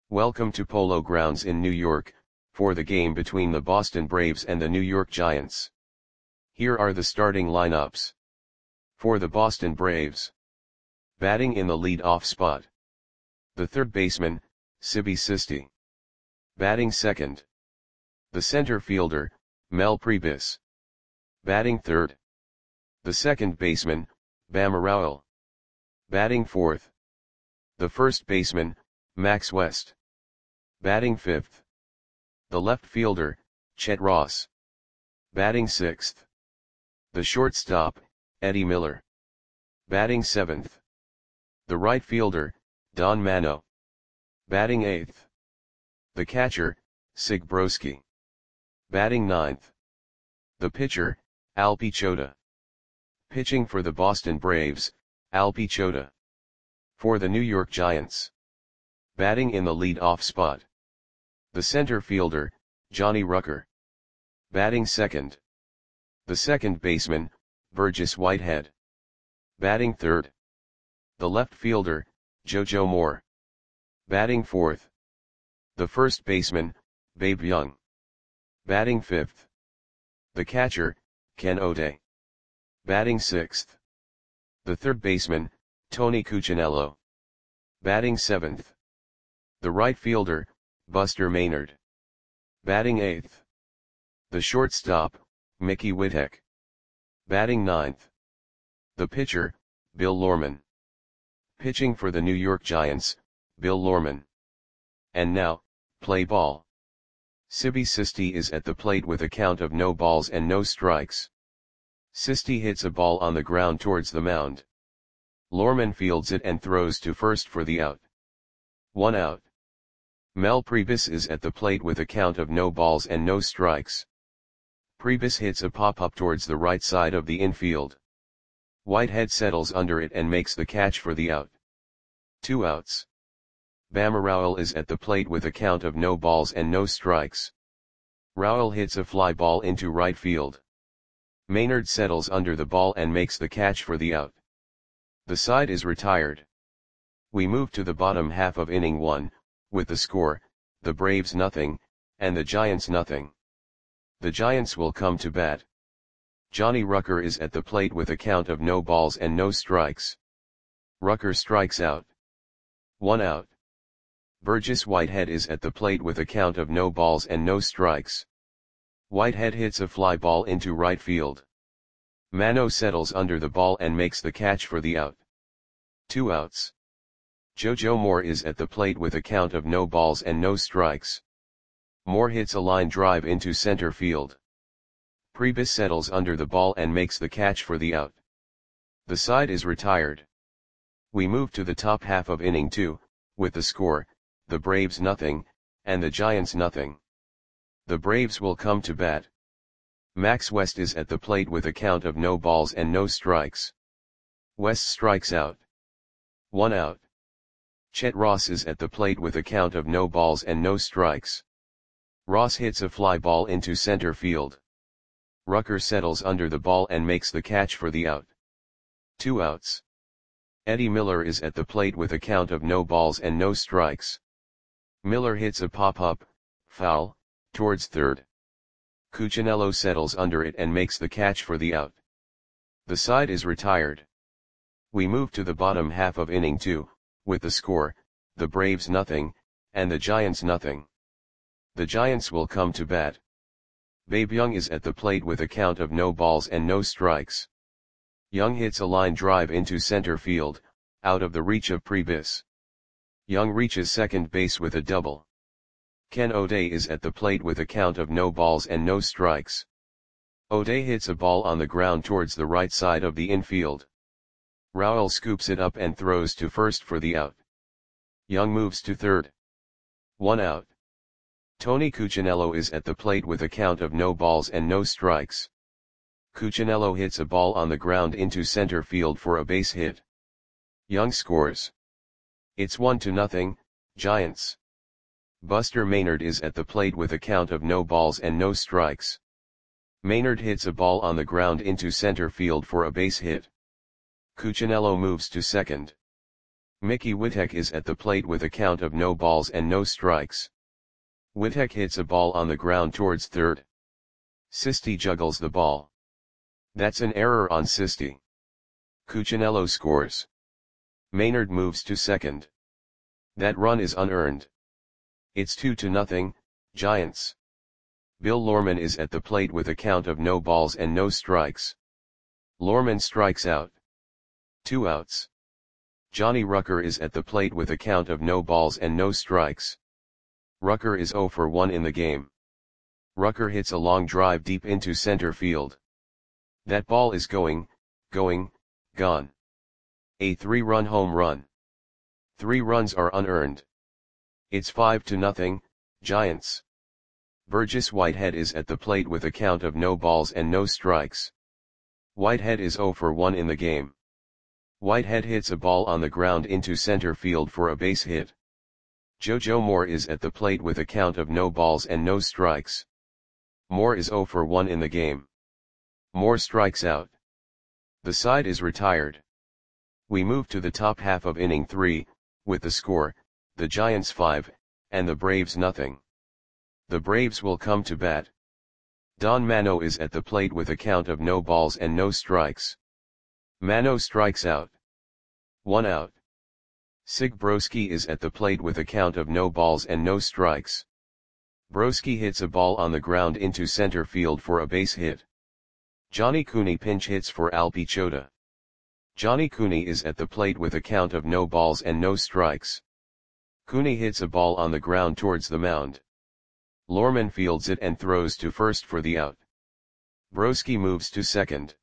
Welcome to Polo Grounds in New York, for the game between the Boston Braves and the New York Giants. Here are the starting lineups. For the Boston Braves. Batting in the lead-off spot. The third baseman, Sibi Sisti. Batting second. The center fielder, Mel Priebus. Batting third. The second baseman, Bama Rowell. Batting fourth. The first baseman, Max West. Batting fifth. The left fielder, Chet Ross. Batting sixth. The shortstop, Eddie Miller. Batting seventh. The right fielder, Don Mano. Batting eighth. The catcher, Sig Broski. Batting ninth. The pitcher, Al Pichota. Pitching for the Boston Braves, Al Pichota. For the New York Giants. Batting in the lead-off spot. The center fielder, Johnny Rucker. Batting second. The second baseman, Burgess Whitehead. Batting third. The left fielder, JoJo Moore. Batting fourth. The first baseman, Babe Young. Batting fifth. The catcher, Ken O'Day. Batting sixth. The third baseman, Tony Cuccinello. Batting seventh. The right fielder, Buster Maynard. Batting eighth. The shortstop, Mickey Whittek. Batting ninth. The pitcher, Bill Lorman. Pitching for the New York Giants, Bill Lorman. And now, play ball. Sibi Sisti is at the plate with a count of no balls and no strikes. Sisti hits a ball on the ground towards the mound. Lorman fields it and throws to first for the out. 1 out. Mel Priebus is at the plate with a count of no balls and no strikes. Priebus hits a pop-up towards the right side of the infield. Whitehead settles under it and makes the catch for the out. 2 outs. Bama Rowell is at the plate with a count of no balls and no strikes. Rowell hits a fly ball into right field. Maynard settles under the ball and makes the catch for the out. The side is retired. We move to the bottom half of inning 1, with the score, the Braves 0, and the Giants 0. The Giants will come to bat. Johnny Rucker is at the plate with a count of no balls and no strikes. Rucker strikes out. 1 out. Burgess Whitehead is at the plate with a count of no balls and no strikes. Whitehead hits a fly ball into right field. Mano settles under the ball and makes the catch for the out. 2 outs. JoJo Moore is at the plate with a count of no balls and no strikes. Moore hits a line drive into center field. Priebus settles under the ball and makes the catch for the out. The side is retired. We move to the top half of inning 2, with the score, the Braves 0, and the Giants 0. The Braves will come to bat. Max West is at the plate with a count of no balls and no strikes. West strikes out. 1 out. Chet Ross is at the plate with a count of no balls and no strikes. Ross hits a fly ball into center field. Rucker settles under the ball and makes the catch for the out. 2 outs. Eddie Miller is at the plate with a count of no balls and no strikes. Miller hits a pop-up, foul, towards third. Cuccinello settles under it and makes the catch for the out. The side is retired. We move to the bottom half of inning 2, with the score, the Braves 0, and the Giants 0. The Giants will come to bat. Babe Young is at the plate with a count of no balls and no strikes. Young hits a line drive into center field, out of the reach of Priebus. Young reaches second base with a double. Ken O'Day is at the plate with a count of no balls and no strikes. O'Day hits a ball on the ground towards the right side of the infield. Rowell scoops it up and throws to first for the out. Young moves to third. 1 out. Tony Cuccinello is at the plate with a count of no balls and no strikes. Cuccinello hits a ball on the ground into center field for a base hit. Young scores. It's 1-0, Giants. Buster Maynard is at the plate with a count of no balls and no strikes. Maynard hits a ball on the ground into center field for a base hit. Cuccinello moves to second. Mickey Witek is at the plate with a count of no balls and no strikes. Witek hits a ball on the ground towards third. Sisti juggles the ball. That's an error on Sisti. Cuccinello scores. Maynard moves to second. That run is unearned. It's 2-0, Giants. Bill Lohrmann is at the plate with a count of no balls and no strikes. Lohrmann strikes out. 2 outs. Johnny Rucker is at the plate with a count of no balls and no strikes. Rucker is 0 for 1 in the game. Rucker hits a long drive deep into center field. That ball is gone. A 3-run home run. 3 runs are unearned. It's 5-0, Giants. Burgess Whitehead is at the plate with a count of no balls and no strikes. Whitehead is 0 for 1 in the game. Whitehead hits a ball on the ground into center field for a base hit. JoJo Moore is at the plate with a count of no balls and no strikes. Moore is 0 for 1 in the game. Moore strikes out. The side is retired. We move to the top half of inning 3, with the score, the Giants 5, and the Braves nothing. The Braves will come to bat. Don Mano is at the plate with a count of no balls and no strikes. Mano strikes out. 1 out. Sig Broski is at the plate with a count of no balls and no strikes. Broski hits a ball on the ground into center field for a base hit. Johnny Cooney pinch hits for Al Pichota. Johnny Cooney is at the plate with a count of no balls and no strikes. Cooney hits a ball on the ground towards the mound. Lohrmann fields it and throws to first for the out. Broski moves to second.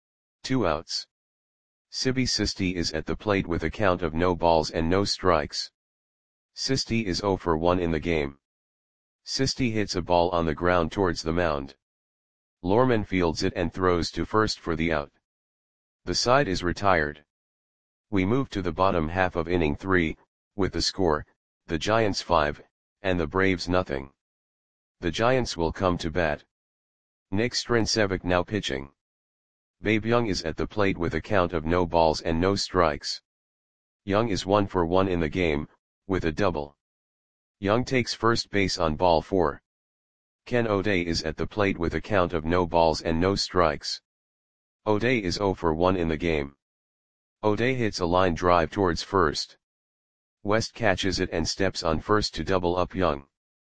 2 outs. Sibi Sisti is at the plate with a count of no balls and no strikes. Sisti is 0 for 1 in the game. Sisti hits a ball on the ground towards the mound. Lohrmann fields it and throws to first for the out. The side is retired. We move to the bottom half of inning 3, with the score, the Giants 5, and the Braves nothing. The Giants will come to bat. Nick Strincevic now pitching. Babe Young is at the plate with a count of no balls and no strikes. Young is 1 for 1 in the game, with a double. Young takes first base on ball 4. Ken O'Day is at the plate with a count of no balls and no strikes. O'Day is 0 for 1 in the game. O'Day hits a line drive towards first. West catches it and steps on first to double up Young.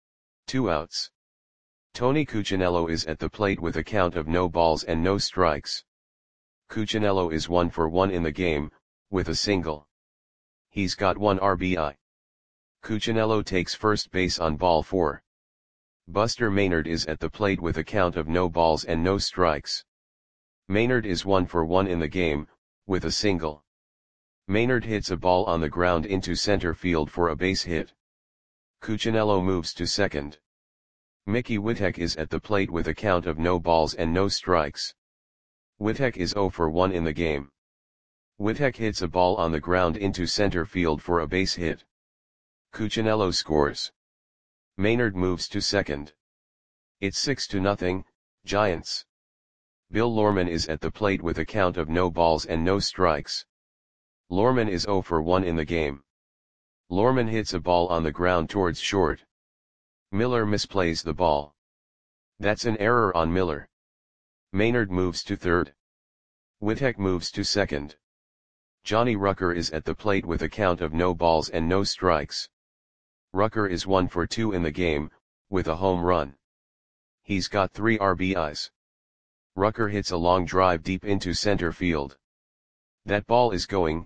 2 outs. Tony Cuccinello is at the plate with a count of no balls and no strikes. Cuccinello is 1 for 1 in the game, with a single. He's got 1 RBI. Cuccinello takes first base on ball 4. Buster Maynard is at the plate with a count of no balls and no strikes. Maynard is 1 for 1 in the game, with a single. Maynard hits a ball on the ground into center field for a base hit. Cuccinello moves to second. Mickey Witek is at the plate with a count of no balls and no strikes. Witek is 0 for 1 in the game. Witek hits a ball on the ground into center field for a base hit. Cuccinello scores. Maynard moves to second. It's 6-0, Giants. Bill Lohrmann is at the plate with a count of no balls and no strikes. Lohrmann is 0 for 1 in the game. Lohrmann hits a ball on the ground towards short. Miller misplays the ball. That's an error on Miller. Maynard moves to third. Witek moves to second. Johnny Rucker is at the plate with a count of no balls and no strikes. Rucker is 1 for 2 in the game, with a home run. He's got 3 RBIs. Rucker hits a long drive deep into center field. That ball is gone.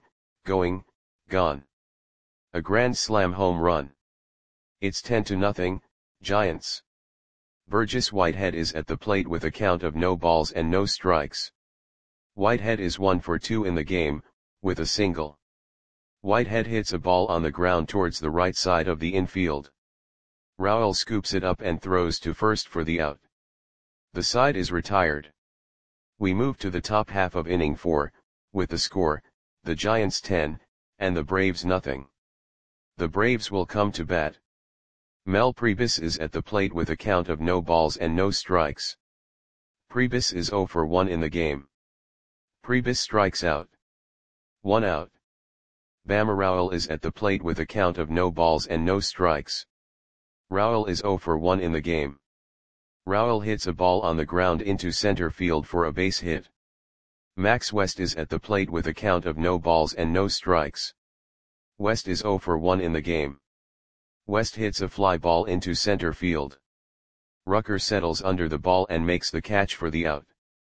A grand slam home run. It's 10-0, Giants. Burgess Whitehead is at the plate with a count of no balls and no strikes. Whitehead is 1 for 2 in the game, with a single. Whitehead hits a ball on the ground towards the right side of the infield. Rowell scoops it up and throws to first for the out. The side is retired. We move to the top half of inning 4, with the score, the Giants 10, and the Braves nothing. The Braves will come to bat. Mel Priebus is at the plate with a count of no balls and no strikes. Priebus is 0 for 1 in the game. Priebus strikes out. 1 out. Bama Rowell is at the plate with a count of no balls and no strikes. Rowell is 0 for 1 in the game. Rowell hits a ball on the ground into center field for a base hit. Max West is at the plate with a count of no balls and no strikes. West is 0 for 1 in the game. West hits a fly ball into center field. Rucker settles under the ball and makes the catch for the out.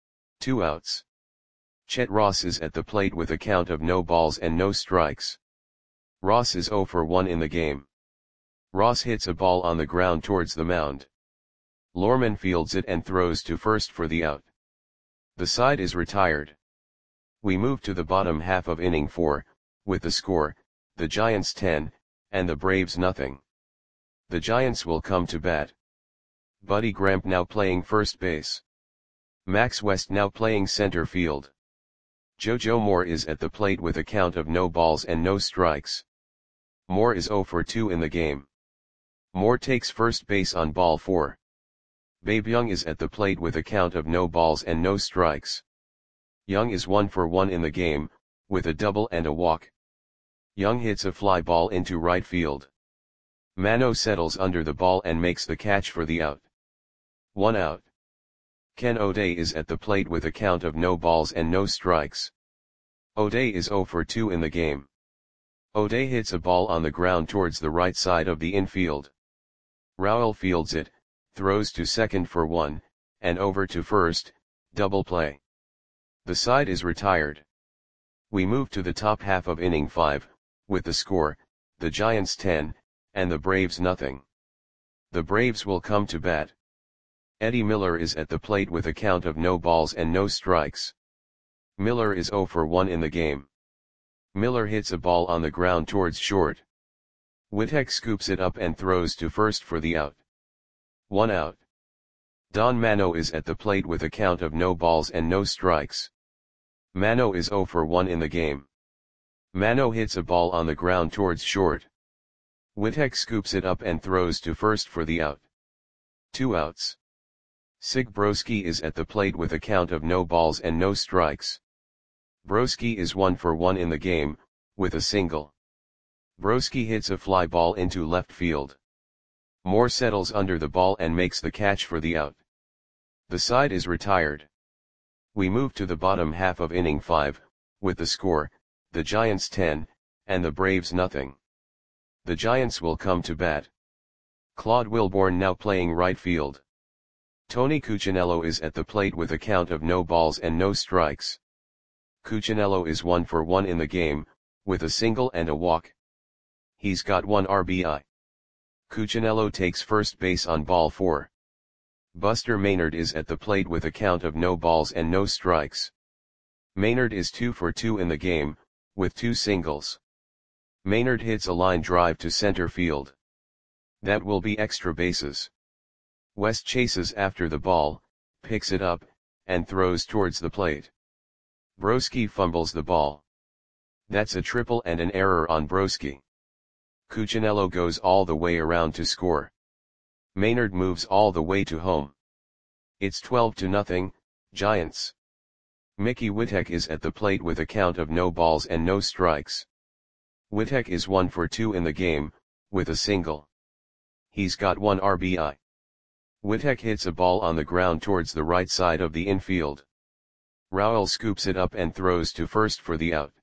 2 outs. Chet Ross is at the plate with a count of no balls and no strikes. Ross is 0 for 1 in the game. Ross hits a ball on the ground towards the mound. Lorman fields it and throws to first for the out. The side is retired. We move to the bottom half of inning 4, with the score, the Giants 10, and the Braves nothing. The Giants will come to bat. Buddy Gramp now playing first base. Max West now playing center field. JoJo Moore is at the plate with a count of no balls and no strikes. Moore is 0 for 2 in the game. Moore takes first base on ball 4. Babe Young is at the plate with a count of no balls and no strikes. Young is 1 for 1 in the game, with a double and a walk. Young hits a fly ball into right field. Mano settles under the ball and makes the catch for the out. 1 out. Ken O'Day is at the plate with a count of no balls and no strikes. O'Day is 0 for 2 in the game. O'Day hits a ball on the ground towards the right side of the infield. Rowell fields it, throws to second for 1, and over to first, double play. The side is retired. We move to the top half of inning 5, with the score, the Giants 10, and the Braves nothing. The Braves will come to bat. Eddie Miller is at the plate with a count of no balls and no strikes. Miller is 0 for 1 in the game. Miller hits a ball on the ground towards short. Wittek scoops it up and throws to first for the out. 1 out. Don Mano is at the plate with a count of no balls and no strikes. Mano is 0 for 1 in the game. Mano hits a ball on the ground towards short. Wittek scoops it up and throws to first for the out. 2 outs. Sig Broski is at the plate with a count of no balls and no strikes. Broski is 1 for 1 in the game, with a single. Broski hits a fly ball into left field. Moore settles under the ball and makes the catch for the out. The side is retired. We move to the bottom half of inning 5, with the score, the Giants 10, and the Braves nothing. The Giants will come to bat. Claude Wilborn now playing right field. Tony Cuccinello is at the plate with a count of no balls and no strikes. Cuccinello is 1 for 1 in the game, with a single and a walk. He's got 1 RBI. Cuccinello takes first base on ball 4. Buster Maynard is at the plate with a count of no balls and no strikes. Maynard is 2 for 2 in the game, with 2 singles. Maynard hits a line drive to center field. That will be extra bases. West chases after the ball, picks it up, and throws towards the plate. Broski fumbles the ball. That's a triple and an error on Broski. Cuccinello goes all the way around to score. Maynard moves all the way to home. It's 12-0, Giants. Mickey Wittek is at the plate with a count of no balls and no strikes. Wittek is 1 for 2 in the game, with a single. He's got 1 RBI. Wittek hits a ball on the ground towards the right side of the infield. Rowell scoops it up and throws to first for the out.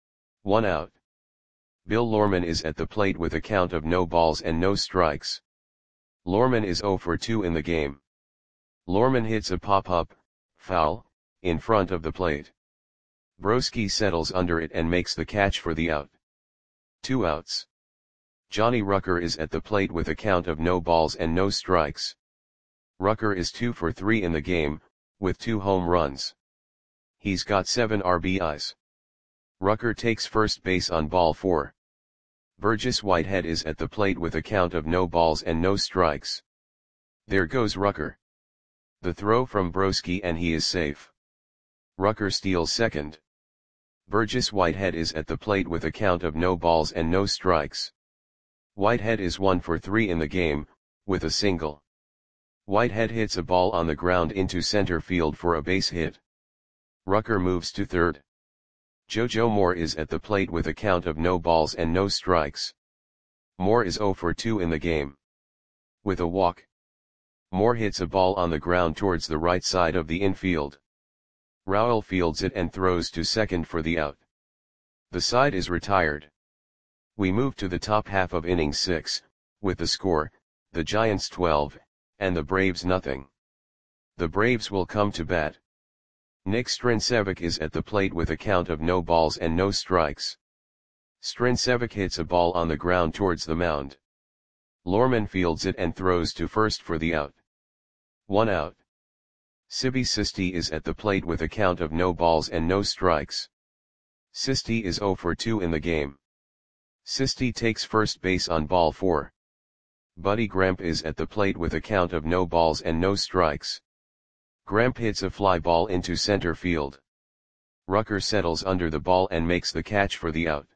1 out. Bill Lorman is at the plate with a count of no balls and no strikes. Lorman is 0 for 2 in the game. Lorman hits a pop-up, foul, in front of the plate. Broski settles under it and makes the catch for the out. 2 outs. Johnny Rucker is at the plate with a count of no balls and no strikes. Rucker is 2 for 3 in the game, with 2 home runs. He's got 7 RBIs. Rucker takes first base on ball 4. Burgess Whitehead is at the plate with a count of no balls and no strikes. There goes Rucker. The throw from Broski and he is safe. Rucker steals second. Burgess Whitehead is at the plate with a count of no balls and no strikes. Whitehead is 1 for 3 in the game, with a single. Whitehead hits a ball on the ground into center field for a base hit. Rucker moves to third. Jojo Moore is at the plate with a count of no balls and no strikes. Moore is 0 for 2 in the game. With a walk, Moore hits a ball on the ground towards the right side of the infield. Rowell fields it and throws to second for the out. The side is retired. We move to the top half of inning 6, with the score, the Giants 12, and the Braves nothing. The Braves will come to bat. Nick Strincevic is at the plate with a count of no balls and no strikes. Strincevic hits a ball on the ground towards the mound. Lorman fields it and throws to first for the out. 1 out. Sibi Sisti is at the plate with a count of no balls and no strikes. Sisti is 0 for 2 in the game. Sisti takes first base on ball 4. Buddy Gramp is at the plate with a count of no balls and no strikes. Gramp hits a fly ball into center field. Rucker settles under the ball and makes the catch for the out.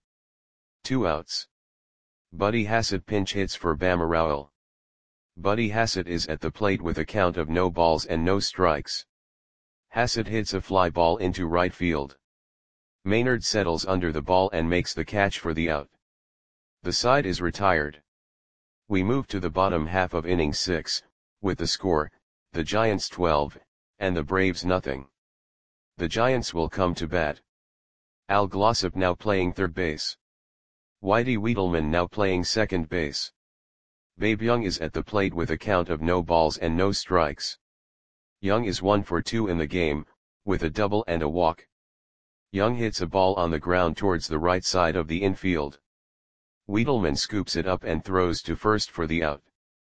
2 outs. Buddy Hassett pinch hits for Bama Rowell. Buddy Hassett is at the plate with a count of no balls and no strikes. Hassett hits a fly ball into right field. Maynard settles under the ball and makes the catch for the out. The side is retired. We move to the bottom half of inning 6, with the score, the Giants 12, and the Braves nothing. The Giants will come to bat. Al Glossop now playing third base. Whitey Wiedelman now playing second base. Babe Young is at the plate with a count of no balls and no strikes. Young is 1 for 2 in the game, with a double and a walk. Young hits a ball on the ground towards the right side of the infield. Wiedelman scoops it up and throws to first for the out.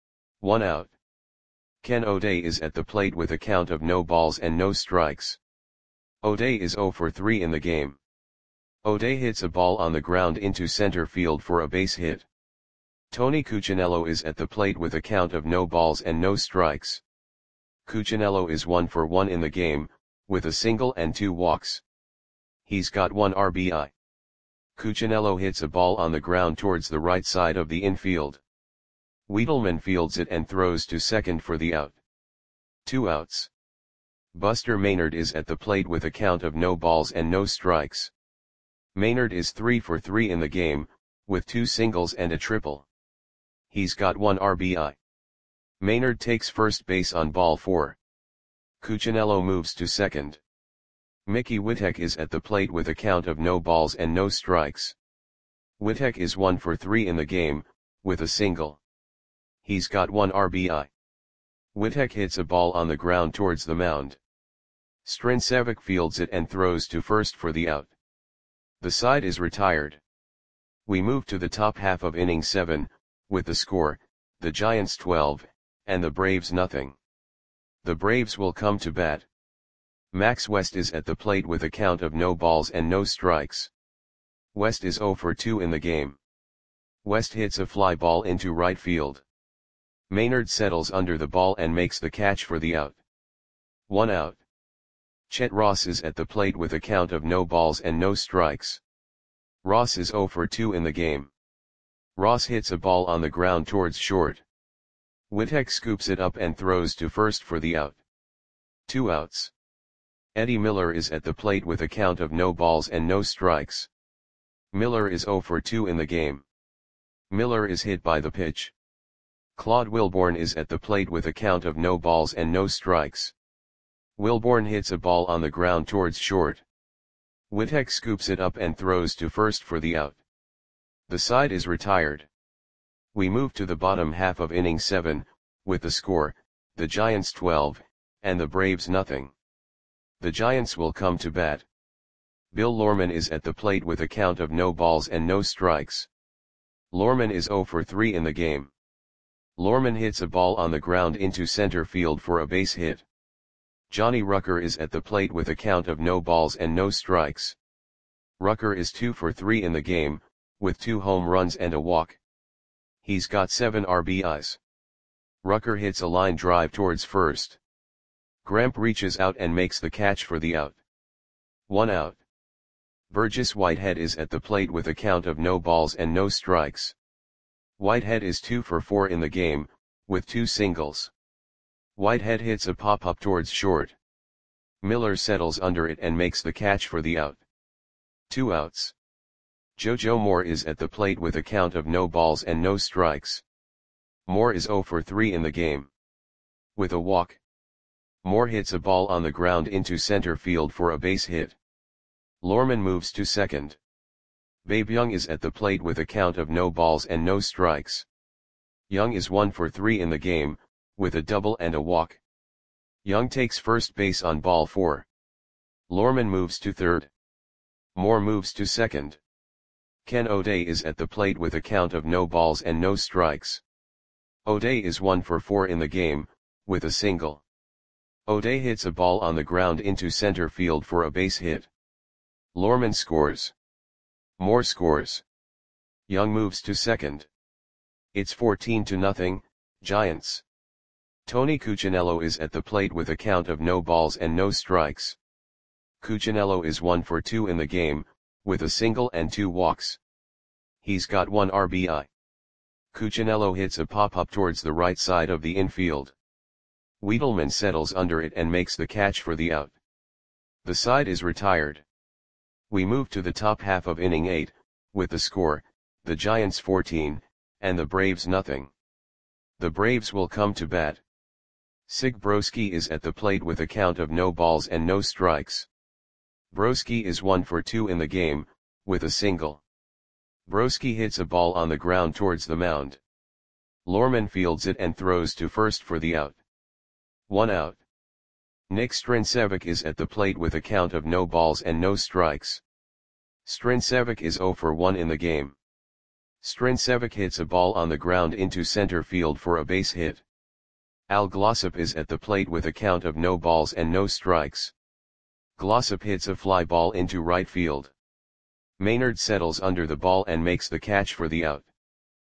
1 out. Ken O'Day is at the plate with a count of no balls and no strikes. O'Day is 0 for 3 in the game. O'Day hits a ball on the ground into center field for a base hit. Tony Cuccinello is at the plate with a count of no balls and no strikes. Cuccinello is 1 for 1 in the game, with a single and 2 walks. He's got 1 RBI. Cuccinello hits a ball on the ground towards the right side of the infield. Wiedelman fields it and throws to second for the out. 2 outs. Buster Maynard is at the plate with a count of no balls and no strikes. Maynard is 3 for 3 in the game, with 2 singles and a triple. He's got 1 RBI. Maynard takes first base on ball 4. Cuccinello moves to second. Mickey Witek is at the plate with a count of no balls and no strikes. Witek is 1 for 3 in the game, with a single. He's got 1 RBI. Witek hits a ball on the ground towards the mound. Strincevic fields it and throws to first for the out. The side is retired. We move to the top half of inning 7, with the score, the Giants 12, and the Braves nothing. The Braves will come to bat. Max West is at the plate with a count of no balls and no strikes. West is 0 for 2 in the game. West hits a fly ball into right field. Maynard settles under the ball and makes the catch for the out. 1 out. Chet Ross is at the plate with a count of no balls and no strikes. Ross is 0 for 2 in the game. Ross hits a ball on the ground towards short. Witek scoops it up and throws to first for the out. 2 outs. Eddie Miller is at the plate with a count of no balls and no strikes. Miller is 0 for 2 in the game. Miller is hit by the pitch. Claude Wilborn is at the plate with a count of no balls and no strikes. Wilborn hits a ball on the ground towards short. Witek scoops it up and throws to first for the out. The side is retired. We move to the bottom half of inning 7, with the score, the Giants 12, and the Braves nothing. The Giants will come to bat. Bill Lorman is at the plate with a count of no balls and no strikes. Lorman is 0 for 3 in the game. Lorman hits a ball on the ground into center field for a base hit. Johnny Rucker is at the plate with a count of no balls and no strikes. Rucker is 2 for 3 in the game, with 2 home runs and a walk. He's got 7 RBIs. Rucker hits a line drive towards first. Gramp reaches out and makes the catch for the out. 1 out. Burgess Whitehead is at the plate with a count of no balls and no strikes. Whitehead is 2 for 4 in the game, with 2 singles. Whitehead hits a pop-up towards short. Miller settles under it and makes the catch for the out. 2 outs. JoJo Moore is at the plate with a count of no balls and no strikes. Moore is 0 for 3 in the game. With a walk, Moore hits a ball on the ground into center field for a base hit. Lorman moves to second. Babe Young is at the plate with a count of no balls and no strikes. Young is 1 for 3 in the game, with a double and a walk. Young takes first base on ball 4. Lorman moves to third. Moore moves to second. Ken O'Day is at the plate with a count of no balls and no strikes. O'Day is 1 for 4 in the game, with a single. O'Day hits a ball on the ground into center field for a base hit. Lorman scores. Moore scores. Young moves to second. It's 14-0, Giants. Tony Cuccinello is at the plate with a count of no balls and no strikes. Cuccinello is 1 for 2 in the game, with a single and 2 walks. He's got 1 RBI. Cuccinello hits a pop-up towards the right side of the infield. Wiedelman settles under it and makes the catch for the out. The side is retired. We move to the top half of inning 8, with the score, the Giants 14, and the Braves nothing. The Braves will come to bat. Sig Broski is at the plate with a count of no balls and no strikes. Broski is 1 for 2 in the game, with a single. Broski hits a ball on the ground towards the mound. Lorman fields it and throws to first for the out. 1 out. Nick Strincevic is at the plate with a count of no balls and no strikes. Strincevic is 0 for 1 in the game. Strincevic hits a ball on the ground into center field for a base hit. Al Glossop is at the plate with a count of no balls and no strikes. Glossop hits a fly ball into right field. Maynard settles under the ball and makes the catch for the out.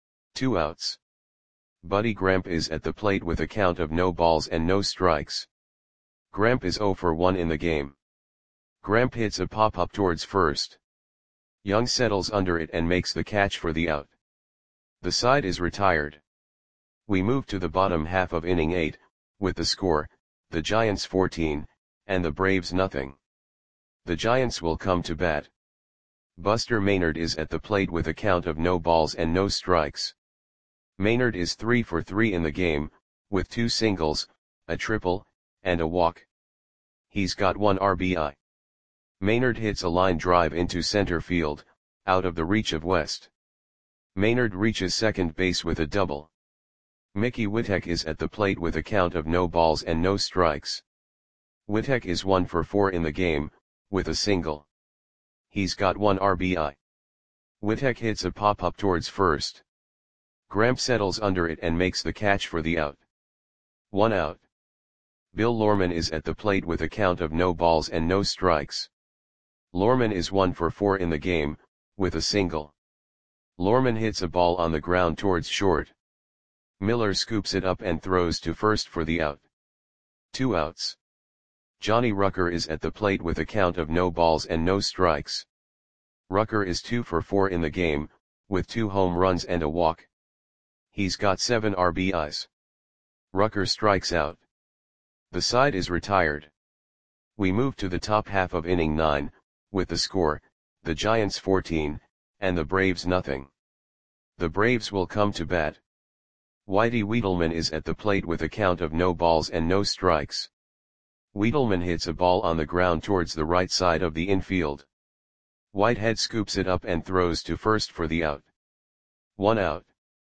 2 outs. Buddy Gramp is at the plate with a count of no balls and no strikes. Gramp is 0 for 1 in the game. Gramp hits a pop-up towards first. Young settles under it and makes the catch for the out. The side is retired. We move to the bottom half of inning 8, with the score, the Giants 14, and the Braves nothing. The Giants will come to bat. Buster Maynard is at the plate with a count of no balls and no strikes. Maynard is 3 for 3 in the game, with 2 singles, a triple, and a walk. He's got 1 RBI. Maynard hits a line drive into center field, out of the reach of West. Maynard reaches second base with a double. Mickey Witek is at the plate with a count of no balls and no strikes. Witek is 1 for 4 in the game, with a single. He's got 1 RBI. Witek hits a pop-up towards first. Gramp settles under it and makes the catch for the out. 1 out. Bill Lorman is at the plate with a count of no balls and no strikes. Lorman is 1 for 4 in the game, with a single. Lorman hits a ball on the ground towards short. Miller scoops it up and throws to first for the out. 2 outs. Johnny Rucker is at the plate with a count of no balls and no strikes. Rucker is 2 for 4 in the game, with 2 home runs and a walk. He's got 7 RBIs. Rucker strikes out. The side is retired. We move to the top half of inning 9, with the score, the Giants 14, and the Braves nothing. The Braves will come to bat. Whitey Wiedelman is at the plate with a count of no balls and no strikes. Wiedelman hits a ball on the ground towards the right side of the infield. Whitehead scoops it up and throws to first for the out. 1 out.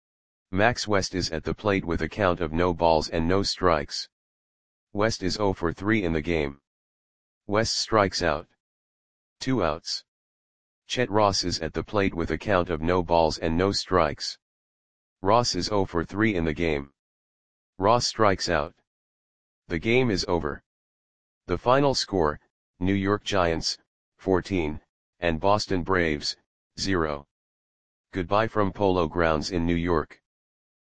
Max West is at the plate with a count of no balls and no strikes. West is 0 for 3 in the game. West strikes out. 2 outs. Chet Ross is at the plate with a count of no balls and no strikes. Ross is 0 for 3 in the game. Ross strikes out. The game is over. The final score, New York Giants, 14, and Boston Braves, 0. Goodbye from Polo Grounds in New York.